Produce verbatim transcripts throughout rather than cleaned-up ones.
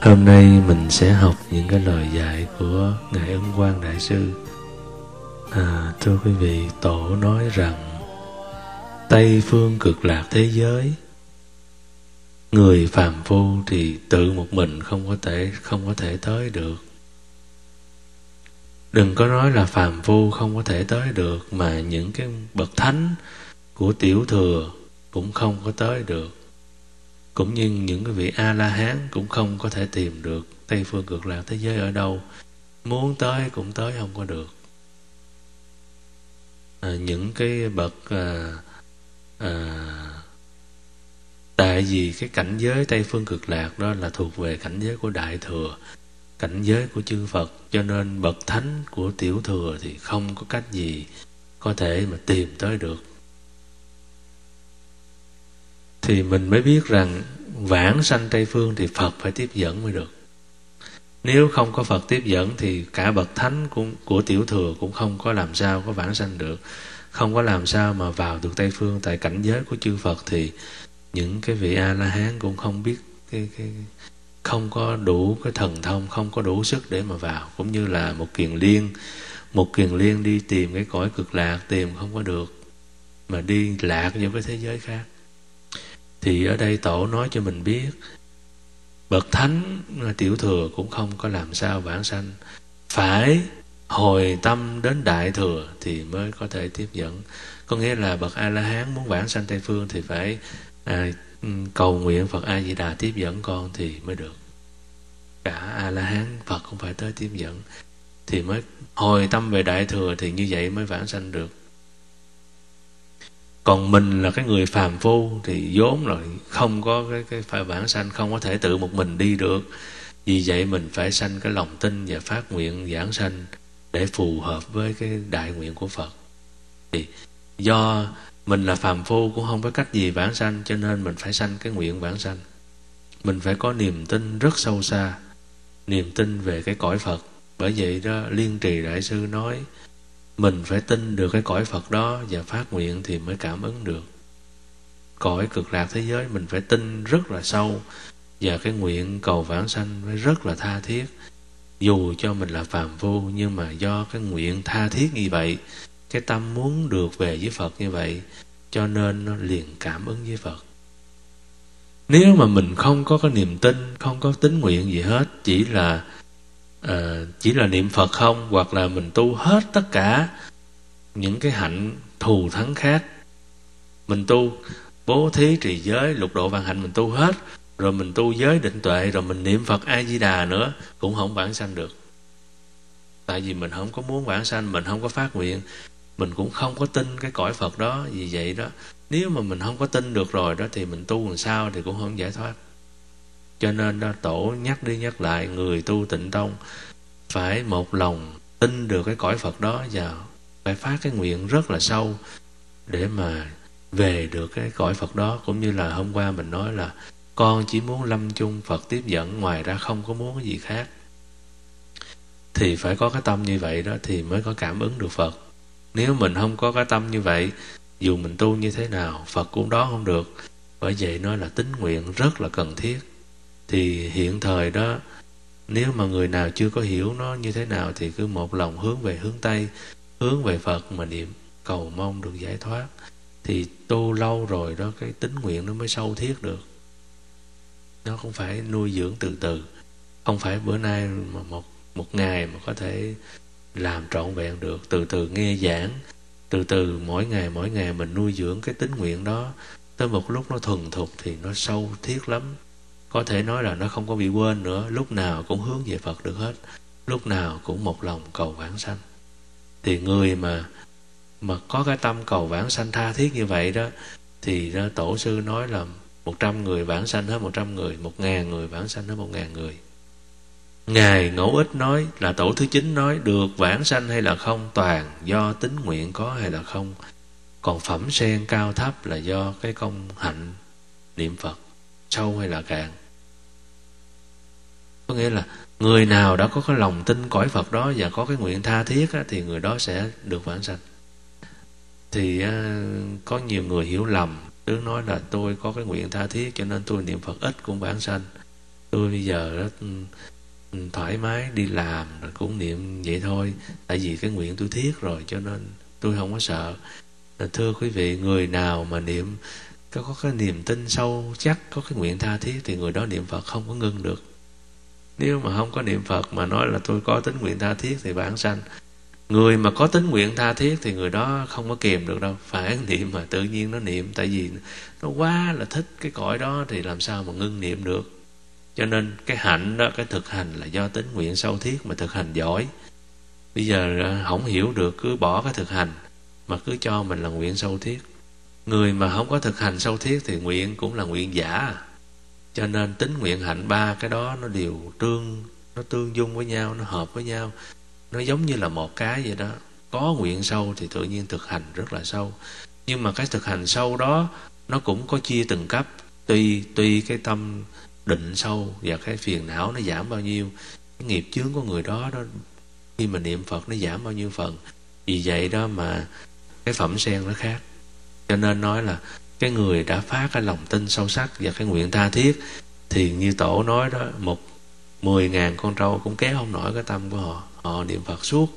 Hôm nay mình sẽ học những cái lời dạy của Ngài Ân Quang Đại Sư. À, thưa quý vị, Tổ nói rằng Tây phương cực lạc thế giới, người phàm phu thì tự một mình không có thể không có thể tới được. Đừng có nói là phàm phu không có thể tới được, mà những cái bậc thánh của tiểu thừa cũng không có tới được, cũng như những cái vị A-la-hán cũng không có thể tìm được Tây phương cực lạc thế giới ở đâu. Muốn tới cũng tới không có được. À, những cái bậc à, à, tại vì cái cảnh giới Tây phương cực lạc đó là thuộc về cảnh giới của Đại Thừa, cảnh giới của chư Phật, cho nên bậc thánh của tiểu thừa thì không có cách gì có thể mà tìm tới được. Thì mình mới biết rằng vãng sanh Tây phương thì Phật phải tiếp dẫn mới được. Nếu không có Phật tiếp dẫn thì cả bậc thánh của, của tiểu thừa cũng không có làm sao có vãng sanh được, không có làm sao mà vào được Tây phương. Tại cảnh giới của chư Phật thì những cái vị A-la-hán cũng không biết cái, cái không có đủ cái thần thông, không có đủ sức để mà vào. Cũng như là một kiền liên, một kiền liên đi tìm cái cõi cực lạc, tìm không có được, mà đi lạc vào cái thế giới khác. Thì ở đây Tổ nói cho mình biết bậc thánh tiểu thừa cũng không có làm sao vãng sanh, phải hồi tâm đến Đại Thừa thì mới có thể tiếp dẫn. Có nghĩa là bậc A-la-hán muốn vãng sanh Tây phương thì phải à, cầu nguyện Phật A-di-đà tiếp dẫn con thì mới được. Cả A-la-hán Phật cũng phải tới tiếp dẫn thì mới hồi tâm về Đại Thừa, thì như vậy mới vãng sanh được. Còn mình là cái người phàm phu thì vốn là không có cái, cái phải vãng sanh, không có thể tự một mình đi được. Vì vậy mình phải sanh cái lòng tin và phát nguyện vãng sanh để phù hợp với cái đại nguyện của Phật. Thì do mình là phàm phu cũng không có cách gì vãng sanh, cho nên mình phải sanh cái nguyện vãng sanh. Mình phải có niềm tin rất sâu xa, niềm tin về cái cõi Phật. Bởi vậy đó Liên Trì Đại Sư nói mình phải tin được cái cõi Phật đó và phát nguyện thì mới cảm ứng được. Cõi cực lạc thế giới mình phải tin rất là sâu, và cái nguyện cầu vãng sanh phải rất là tha thiết. Dù cho mình là phàm phu, nhưng mà do cái nguyện tha thiết như vậy, cái tâm muốn được về với Phật như vậy, cho nên nó liền cảm ứng với Phật. Nếu mà mình không có cái niềm tin, không có tín nguyện gì hết, chỉ là À, chỉ là niệm Phật không, hoặc là mình tu hết tất cả những cái hạnh thù thắng khác, mình tu bố thí trì giới lục độ vạn hạnh mình tu hết, rồi mình tu giới định tuệ, rồi mình niệm Phật A Di Đà nữa, cũng không vãng sanh được. Tại vì mình không có muốn vãng sanh, mình không có phát nguyện, mình cũng không có tin cái cõi Phật đó. Vì vậy đó, nếu mà mình không có tin được rồi đó thì mình tu làm sao thì cũng không giải thoát. Cho nên đó, Tổ nhắc đi nhắc lại, người tu Tịnh Tông phải một lòng tin được cái cõi Phật đó, và phải phát cái nguyện rất là sâu để mà về được cái cõi Phật đó. Cũng như là hôm qua mình nói là con chỉ muốn lâm chung Phật tiếp dẫn, ngoài ra không có muốn cái gì khác. Thì phải có cái tâm như vậy đó thì mới có cảm ứng được Phật. Nếu mình không có cái tâm như vậy, dù mình tu như thế nào Phật cũng đón không được. Bởi vậy nói là tín nguyện rất là cần thiết. Thì hiện thời đó, nếu mà người nào chưa có hiểu nó như thế nào thì cứ một lòng hướng về hướng Tây, hướng về Phật mà niệm, cầu mong được giải thoát. Thì tu lâu rồi đó, cái tín nguyện nó mới sâu thiết được. Nó không phải nuôi dưỡng từ từ, không phải bữa nay mà một, một ngày mà có thể làm trọn vẹn được. Từ từ nghe giảng, từ từ mỗi ngày mỗi ngày mình nuôi dưỡng cái tín nguyện đó, tới một lúc nó thuần thục thì nó sâu thiết lắm. Có thể nói là nó không có bị quên nữa, lúc nào cũng hướng về Phật được hết, lúc nào cũng một lòng cầu vãng sanh. Thì người mà mà có cái tâm cầu vãng sanh tha thiết như vậy đó, thì đó, Tổ sư nói là một trăm người vãng sanh hết một trăm người, một ngàn người vãng sanh hết một ngàn người. Ngài Ngẫu Ích nói là Tổ thứ chín nói được vãng sanh hay là không toàn do tín nguyện có hay là không. Còn phẩm sen cao thấp là do cái công hạnh niệm Phật sâu hay là cạn. Có nghĩa là người nào đã có cái lòng tin cõi Phật đó và có cái nguyện tha thiết á, thì người đó sẽ được vãng sanh. Thì á, có nhiều người hiểu lầm, cứ nói là tôi có cái nguyện tha thiết cho nên tôi niệm Phật ít cũng vãng sanh. Tôi bây giờ đó thoải mái đi làm rồi cũng niệm vậy thôi, tại vì cái nguyện tôi thiết rồi cho nên tôi không có sợ. Thưa quý vị, người nào mà niệm có, có cái niềm tin sâu chắc, có cái nguyện tha thiết thì người đó niệm Phật không có ngưng được. Nếu mà không có niệm Phật mà nói là tôi có tính nguyện tha thiết thì vãng sanh. Người mà có tính nguyện tha thiết thì người đó không có kìm được đâu, phải niệm mà tự nhiên nó niệm, tại vì nó quá là thích cái cõi đó thì làm sao mà ngưng niệm được. Cho nên cái hạnh đó, cái thực hành là do tính nguyện sâu thiết mà thực hành giỏi. Bây giờ không hiểu được cứ bỏ cái thực hành mà cứ cho mình là nguyện sâu thiết. Người mà không có thực hành sâu thiết thì nguyện cũng là nguyện giả. Cho nên tính nguyện hạnh ba cái đó nó đều tương, nó tương dung với nhau, nó hợp với nhau. Nó giống như là một cái vậy đó. Có nguyện sâu thì tự nhiên thực hành rất là sâu. Nhưng mà cái thực hành sâu đó nó cũng có chia từng cấp. Tùy, tùy cái tâm định sâu và cái phiền não nó giảm bao nhiêu, cái nghiệp chướng của người đó đó khi mà niệm Phật nó giảm bao nhiêu phần. Vì vậy đó mà cái phẩm sen nó khác. Cho nên nói là cái người đã phát cái lòng tin sâu sắc và cái nguyện tha thiết thì như Tổ nói đó, một mười ngàn con trâu cũng kéo không nổi cái tâm của họ. Họ niệm Phật suốt,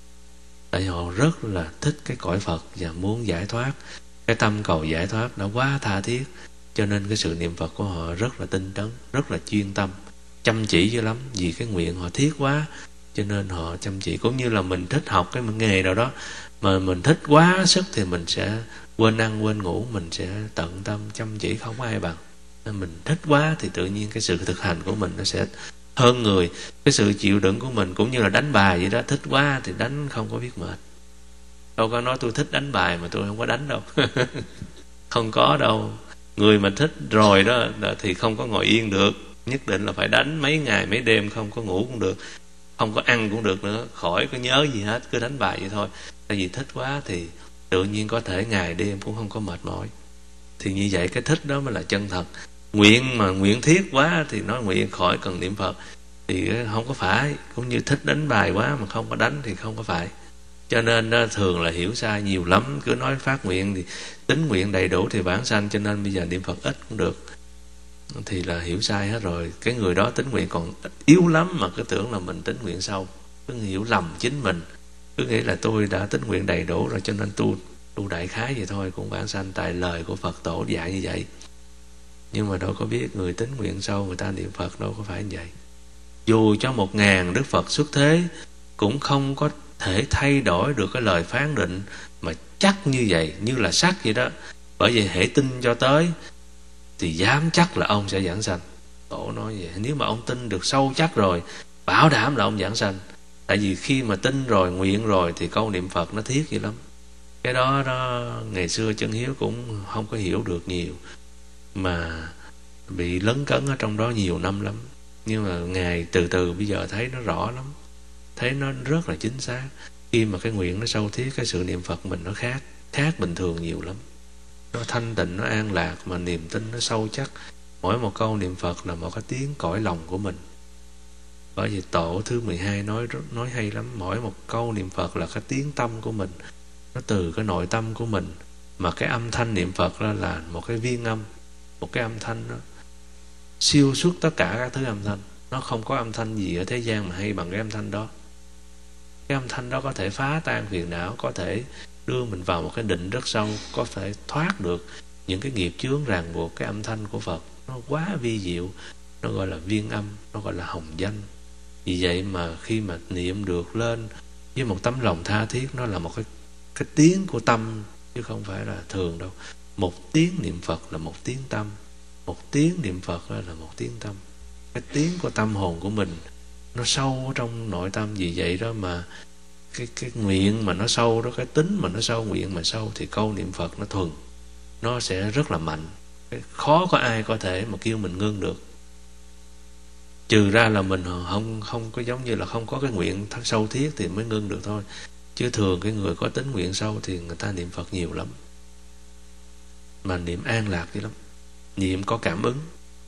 tại họ rất là thích cái cõi Phật và muốn giải thoát. Cái tâm cầu giải thoát đã quá tha thiết, cho nên cái sự niệm Phật của họ rất là tinh tấn, rất là chuyên tâm, chăm chỉ dữ lắm. Vì cái nguyện họ thiết quá cho nên họ chăm chỉ. Cũng như là mình thích học cái nghề nào đó mà mình thích quá sức thì mình sẽ quên ăn quên ngủ, mình sẽ tận tâm chăm chỉ không ai bằng. Nên mình thích quá thì tự nhiên cái sự thực hành của mình nó sẽ hơn người. Cái sự chịu đựng của mình cũng như là đánh bài vậy đó, thích quá thì đánh không có biết mệt. Đâu có nói tôi thích đánh bài mà tôi không có đánh đâu. Không có đâu. Người mà thích rồi đó thì không có ngồi yên được, nhất định là phải đánh mấy ngày mấy đêm, không có ngủ cũng được, không có ăn cũng được nữa, khỏi có nhớ gì hết, cứ đánh bài vậy thôi. Tại vì thích quá thì tự nhiên có thể ngày đêm cũng không có mệt mỏi. Thì như vậy cái thích đó mới là chân thật. Nguyện mà nguyện thiết quá thì nói nguyện khỏi cần niệm Phật thì không có phải. Cũng như thích đánh bài quá mà không có đánh thì không có phải. Cho nên đó, thường là hiểu sai nhiều lắm. Cứ nói phát nguyện thì tính nguyện đầy đủ thì vãng sanh, cho nên bây giờ niệm Phật ít cũng được, thì là hiểu sai hết rồi. Cái người đó tính nguyện còn yếu lắm mà cứ tưởng là mình tính nguyện sâu, cứ hiểu lầm chính mình, cứ nghĩ là tôi đã tính nguyện đầy đủ rồi cho nên tu tu đại khái vậy thôi cũng vãng sanh. Tại lời của Phật tổ dạy như vậy, nhưng mà đâu có biết người tính nguyện sâu người ta niệm Phật đâu có phải như vậy. Dù cho một ngàn Đức Phật xuất thế cũng không có thể thay đổi được cái lời phán định mà chắc như vậy, như là sắt vậy đó. Bởi vì hễ tin cho tới thì dám chắc là ông sẽ giảng sanh. Tổ nói vậy. Nếu mà ông tin được sâu chắc rồi, bảo đảm là ông giảng sanh. Tại vì khi mà tin rồi, nguyện rồi thì câu niệm Phật nó thiết vậy lắm. Cái đó đó ngày xưa Chân Hiếu cũng không có hiểu được nhiều, mà bị lấn cấn ở trong đó nhiều năm lắm. Nhưng mà Ngài từ từ bây giờ thấy nó rõ lắm, thấy nó rất là chính xác. Khi mà cái nguyện nó sâu thiết, cái sự niệm Phật mình nó khác, khác bình thường nhiều lắm. Nó thanh tịnh, nó an lạc, mà niềm tin nó sâu chắc. Mỗi một câu niệm Phật là một cái tiếng cõi lòng của mình. Bởi vì Tổ thứ mười hai nói nói hay lắm. Mỗi một câu niệm Phật là cái tiếng tâm của mình, nó từ cái nội tâm của mình. Mà cái âm thanh niệm Phật đó là một cái viên âm, một cái âm thanh đó siêu xuất tất cả các thứ âm thanh. Nó không có âm thanh gì ở thế gian mà hay bằng cái âm thanh đó. Cái âm thanh đó có thể phá tan phiền não, có thể đưa mình vào một cái định rất sâu, có thể thoát được những cái nghiệp chướng ràng buộc. Cái âm thanh của Phật nó quá vi diệu, nó gọi là viên âm, nó gọi là hồng danh. Vì vậy mà khi mà niệm được lên với một tấm lòng tha thiết, nó là một cái, cái tiếng của tâm, chứ không phải là thường đâu. Một tiếng niệm Phật là một tiếng tâm, một tiếng niệm Phật là một tiếng tâm. Cái tiếng của tâm hồn của mình nó sâu ở trong nội tâm. Vì vậy đó mà cái, cái nguyện mà nó sâu đó, cái tính mà nó sâu, nguyện mà sâu, thì câu niệm Phật nó thuần, nó sẽ rất là mạnh. Khó có ai có thể mà kêu mình ngưng được. Trừ ra là mình không không có giống như là không có cái nguyện sâu thiết thì mới ngưng được thôi. Chứ thường cái người có tính nguyện sâu thì người ta niệm Phật nhiều lắm, mà niệm an lạc vậy lắm, niệm có cảm ứng.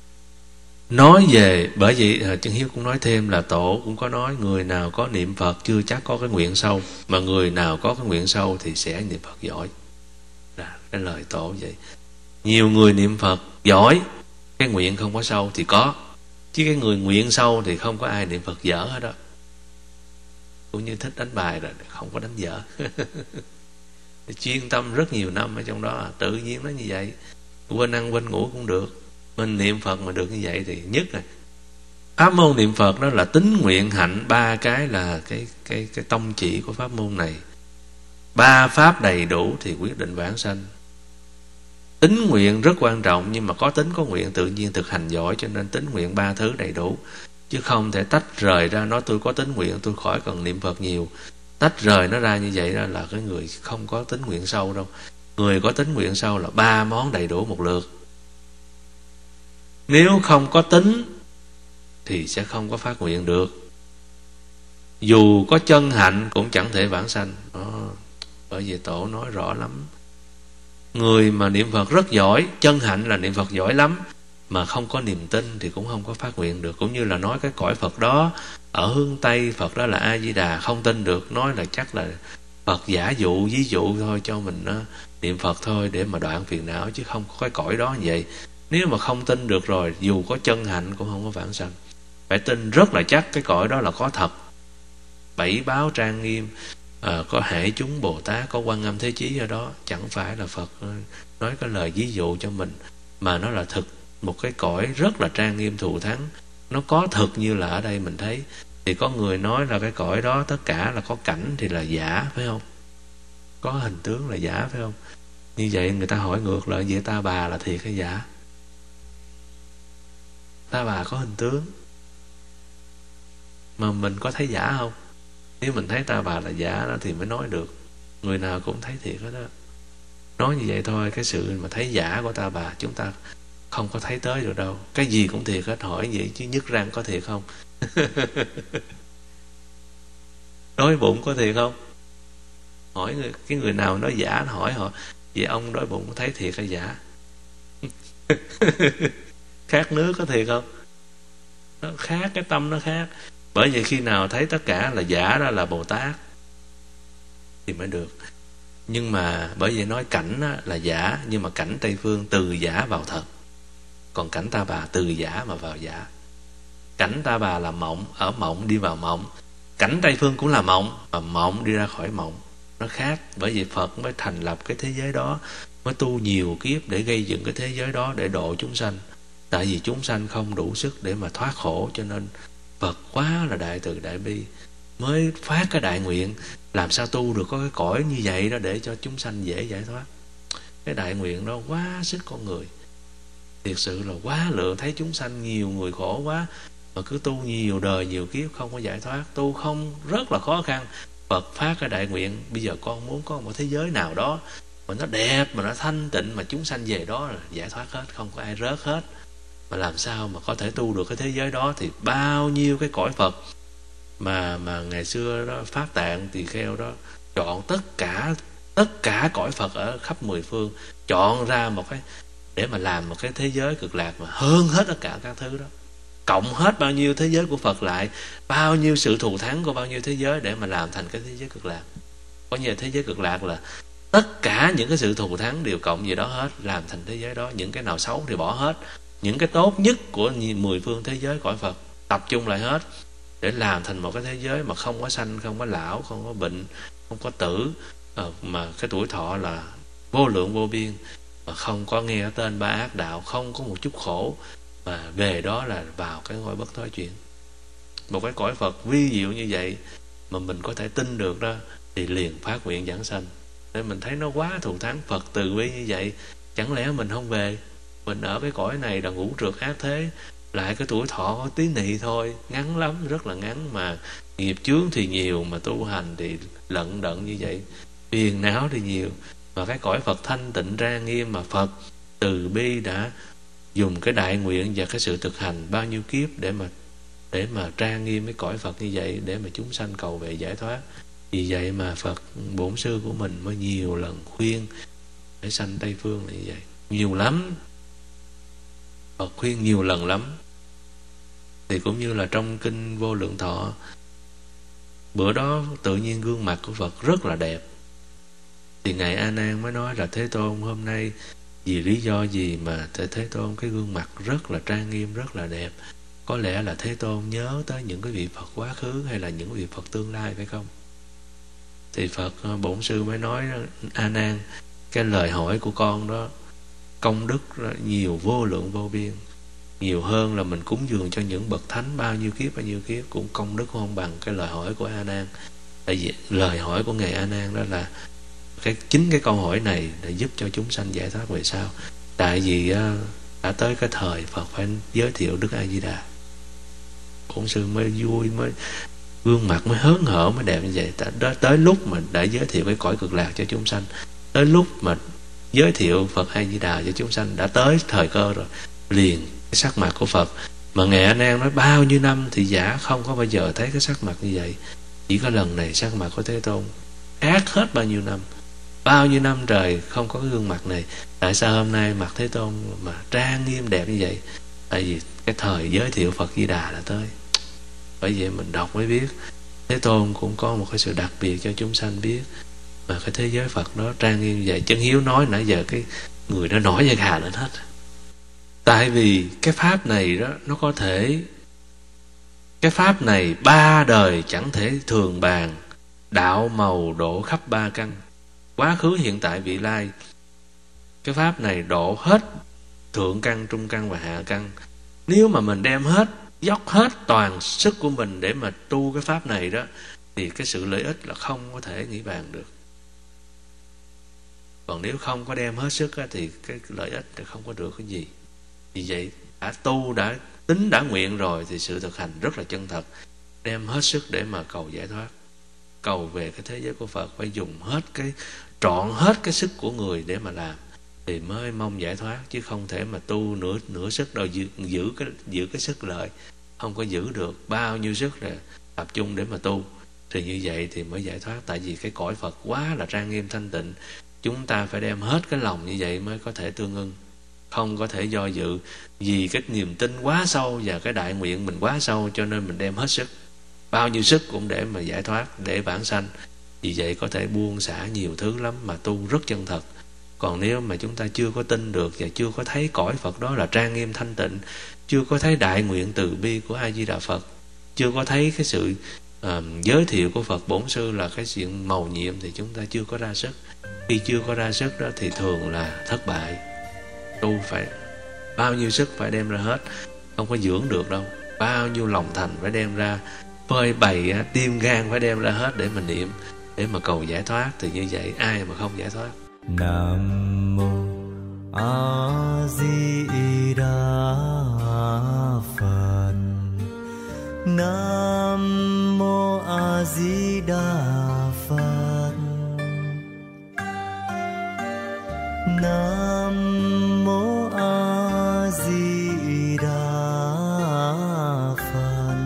Nói về, bởi vì Chân Hiếu cũng nói thêm là Tổ cũng có nói người nào có niệm Phật chưa chắc có cái nguyện sâu, mà người nào có cái nguyện sâu thì sẽ niệm Phật giỏi. Là cái lời Tổ vậy. Nhiều người niệm Phật giỏi, cái nguyện không có sâu thì có, Chứ cái người nguyện sâu thì không có ai niệm Phật dở hết đó. Cũng như thích đánh bài rồi, không có đánh dở. Chuyên tâm rất nhiều năm ở trong đó, tự nhiên nó như vậy. Quên ăn quên ngủ cũng được. Mình niệm Phật mà được như vậy thì nhất rồi. Pháp môn niệm Phật đó là tín nguyện hạnh, ba cái là cái cái cái tông chỉ của pháp môn này. Ba pháp đầy đủ thì quyết định vãng sanh. Tín nguyện rất quan trọng, nhưng mà có tín có nguyện tự nhiên thực hành giỏi, cho nên tín nguyện ba thứ đầy đủ. Chứ không thể tách rời ra nói tôi có tín nguyện tôi khỏi cần niệm Phật nhiều. Tách rời nó ra như vậy đó là cái người không có tín nguyện sâu đâu. Người có tín nguyện sâu là ba món đầy đủ một lượt. Nếu không có tín thì sẽ không có phát nguyện được. Dù có chân hạnh cũng chẳng thể vãng sanh. Đó, bởi vì Tổ nói rõ lắm. Người mà niệm Phật rất giỏi, chân hạnh là niệm Phật giỏi lắm, mà không có niềm tin thì cũng không có phát nguyện được. Cũng như là nói cái cõi Phật đó ở hướng Tây, Phật đó là A Di Đà, không tin được, nói là chắc là Phật giả dụ ví dụ thôi cho mình uh, niệm Phật thôi để mà đoạn phiền não, chứ không có cái cõi đó như vậy. Nếu mà không tin được rồi, dù có chân hạnh cũng không có vãng sanh. Phải tin rất là chắc cái cõi đó là có thật, bảy báo trang nghiêm, à, có hệ chúng Bồ Tát, có Quan Âm Thế Chí ở đó. Chẳng phải là Phật nói cái lời ví dụ cho mình, mà nó là thực, một cái cõi rất là trang nghiêm thù thắng. Nó có thực như là ở đây mình thấy. Thì có người nói là cái cõi đó tất cả là có cảnh thì là giả, phải không? Có hình tướng là giả, phải không? Như vậy người ta hỏi ngược lại, vậy Ta Bà là thiệt hay giả? Ta Bà có hình tướng mà mình có thấy giả không? Nếu mình thấy Ta Bà là giả đó thì mới nói được. Người nào cũng thấy thiệt hết đó. Nói như vậy thôi, cái sự mà thấy giả của Ta Bà chúng ta không có thấy tới được đâu. Cái gì cũng thiệt hết. Hỏi vậy chứ nhức răng có thiệt không? Đói bụng có thiệt không? Hỏi người, cái người nào nói giả, hỏi họ, vậy ông đói bụng có thấy thiệt hay giả? Khát nước có thiệt không? Nó khác, cái tâm nó khác. Bởi vì khi nào thấy tất cả là giả, đó là Bồ Tát thì mới được. Nhưng mà bởi vì nói cảnh là giả, nhưng mà cảnh Tây Phương từ giả vào thật, còn cảnh Ta Bà từ giả mà vào giả. Cảnh Ta Bà là mộng, ở mộng đi vào mộng. Cảnh Tây Phương cũng là mộng, mà mộng đi ra khỏi mộng. Nó khác. Bởi vì Phật mới thành lập cái thế giới đó, mới tu nhiều kiếp để gây dựng cái thế giới đó để độ chúng sanh. Tại vì chúng sanh không đủ sức để mà thoát khổ, cho nên Phật quá là đại từ đại bi, mới phát cái đại nguyện làm sao tu được có cái cõi như vậy đó để cho chúng sanh dễ giải thoát. Cái đại nguyện đó quá sức con người, thiệt sự là quá lượng. Thấy chúng sanh nhiều người khổ quá mà cứ tu nhiều đời nhiều kiếp không có giải thoát, tu không rất là khó khăn. Phật phát cái đại nguyện, bây giờ con muốn có một thế giới nào đó mà nó đẹp, mà nó thanh tịnh, mà chúng sanh về đó là giải thoát hết, không có ai rớt hết. Mà làm sao mà có thể tu được cái thế giới đó? Thì bao nhiêu cái cõi Phật mà mà ngày xưa đó Pháp Tạng Tỳ Kheo đó chọn tất cả tất cả cõi Phật ở khắp mười phương, chọn ra một cái để mà làm một cái thế giới cực lạc mà hơn hết tất cả các thứ đó. Cộng hết bao nhiêu thế giới của Phật lại, bao nhiêu sự thù thắng của bao nhiêu thế giới để mà làm thành cái thế giới cực lạc. Có như thế giới cực lạc là tất cả những cái sự thù thắng đều cộng về đó hết, làm thành thế giới đó. Những cái nào xấu thì bỏ hết, những cái tốt nhất của mười phương thế giới cõi Phật tập trung lại hết để làm thành một cái thế giới mà không có sanh, không có lão, không có bệnh, không có tử, mà cái tuổi thọ là vô lượng vô biên, mà không có nghe tên ba ác đạo, không có một chút khổ, mà về đó là vào cái ngôi bất thối chuyển. Một cái cõi Phật vi diệu như vậy mà mình có thể tin được đó, thì liền phát nguyện giảng sanh. Nên mình thấy nó quá thù thắng. Phật từ bi như vậy, chẳng lẽ mình không về? Mình ở cái cõi này là ngũ trượt ác thế, lại cái tuổi thọ có tí nị thôi, ngắn lắm, rất là ngắn, mà nghiệp chướng thì nhiều, mà tu hành thì lận đận như vậy, phiền não thì nhiều. Mà cái cõi Phật thanh tịnh trang nghiêm, mà Phật từ bi đã dùng cái đại nguyện và cái sự thực hành bao nhiêu kiếp để mà để mà trang nghiêm cái cõi Phật như vậy, để mà chúng sanh cầu về giải thoát. Vì vậy mà Phật bổn sư của mình mới nhiều lần khuyên để sanh Tây Phương là như vậy, nhiều lắm. Phật khuyên nhiều lần lắm. Thì cũng như là trong kinh Vô Lượng Thọ, bữa đó tự nhiên gương mặt của Phật rất là đẹp. Thì Ngài A Nan mới nói là Thế Tôn hôm nay vì lý do gì mà Thế Thế Tôn cái gương mặt rất là trang nghiêm, rất là đẹp, Có lẽ là Thế Tôn nhớ tới những cái vị Phật quá khứ hay là những vị Phật tương lai, phải không? Thì Phật Bổn Sư mới nói: A Nan, cái lời hỏi của con đó công đức nhiều vô lượng vô biên, nhiều hơn là mình cúng dường cho những bậc thánh bao nhiêu kiếp bao nhiêu kiếp cũng công đức không bằng cái lời hỏi của A Nan. Tại vì lời hỏi của ngài A Nan đó là cái chính cái câu hỏi này để giúp cho chúng sanh giải thoát về sau. Tại vì đã tới cái thời Phật phải giới thiệu Đức A Di Đà, Bổn Sư mới vui, mới gương mặt mới hớn hở, mới đẹp như vậy. Tới, tới lúc mà đã giới thiệu cái cõi cực lạc cho chúng sanh, tới lúc mà giới thiệu Phật A Di Đà cho chúng sanh, đã tới thời cơ rồi. Liền cái sắc mặt của Phật mà ngài A Nan nói bao nhiêu năm thì giả không có bao giờ thấy cái sắc mặt như vậy. Chỉ có lần này sắc mặt của Thế Tôn khác hết bao nhiêu năm. Bao nhiêu năm trời không có cái gương mặt này, tại sao hôm nay mặt Thế Tôn mà trang nghiêm đẹp như vậy? Tại vì cái thời giới thiệu Phật Di Đà đã tới. Bởi vậy mình đọc mới biết Thế Tôn cũng có một cái sự đặc biệt cho chúng sanh biết. Mà cái thế giới Phật đó trang nghiêm như vậy. Chân Hiếu nói nãy giờ cái người nó nổi da gà lên hết. Tại vì cái pháp này đó, nó có thể, cái pháp này ba đời chẳng thể thường bàn, đạo màu độ khắp ba căn, quá khứ hiện tại vị lai. Cái pháp này độ hết thượng căn, trung căn và hạ căn. Nếu mà mình đem hết, dốc hết toàn sức của mình để mà tu cái pháp này đó, thì cái sự lợi ích là không có thể nghĩ bàn được. Còn nếu không có đem hết sức á, thì cái lợi ích thì không có được cái gì. Vì vậy đã tu, đã tính, đã nguyện rồi thì sự thực hành rất là chân thật, đem hết sức để mà cầu giải thoát, cầu về cái thế giới của Phật. Phải dùng hết cái, trọn hết cái sức của người để mà làm thì mới mong giải thoát, chứ không thể mà tu nửa nửa sức đâu. Giữ, giữ cái giữ cái sức lợi không có giữ được. Bao nhiêu sức là tập trung để mà tu thì như vậy thì mới giải thoát. Tại vì cái cõi Phật quá là trang nghiêm thanh tịnh, chúng ta phải đem hết cái lòng như vậy mới có thể tương ưng, không có thể do dự. Vì cái niềm tin quá sâu và cái đại nguyện mình quá sâu, cho nên mình đem hết sức, bao nhiêu sức cũng để mà giải thoát, để vãng sanh. Vì vậy có thể buông xả nhiều thứ lắm mà tu rất chân thật. Còn nếu mà chúng ta chưa có tin được và chưa có thấy cõi Phật đó là trang nghiêm thanh tịnh, chưa có thấy đại nguyện từ bi của A Di Đà Phật, chưa có thấy cái sự uh, giới thiệu của Phật Bổn Sư là cái chuyện mầu nhiệm, thì chúng ta chưa có ra sức. Khi chưa có ra sức đó thì thường là thất bại. Tu phải bao nhiêu sức phải đem ra hết, không có dưỡng được đâu. Bao nhiêu lòng thành phải đem ra, phơi bày tim gan phải đem ra hết để mà niệm, để mà cầu giải thoát. Thì như vậy ai mà không giải thoát. Nam mô A Di Đà Phật. Nam mô A Di Đà Phật. Nam mô A Di Đà Phật.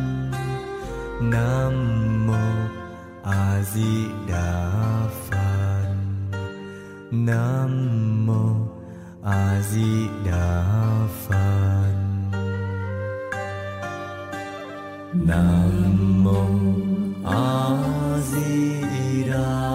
Nam mô A Di Đà Phật. Nam mô A Di Đà Phật. Nam mô A Di Đà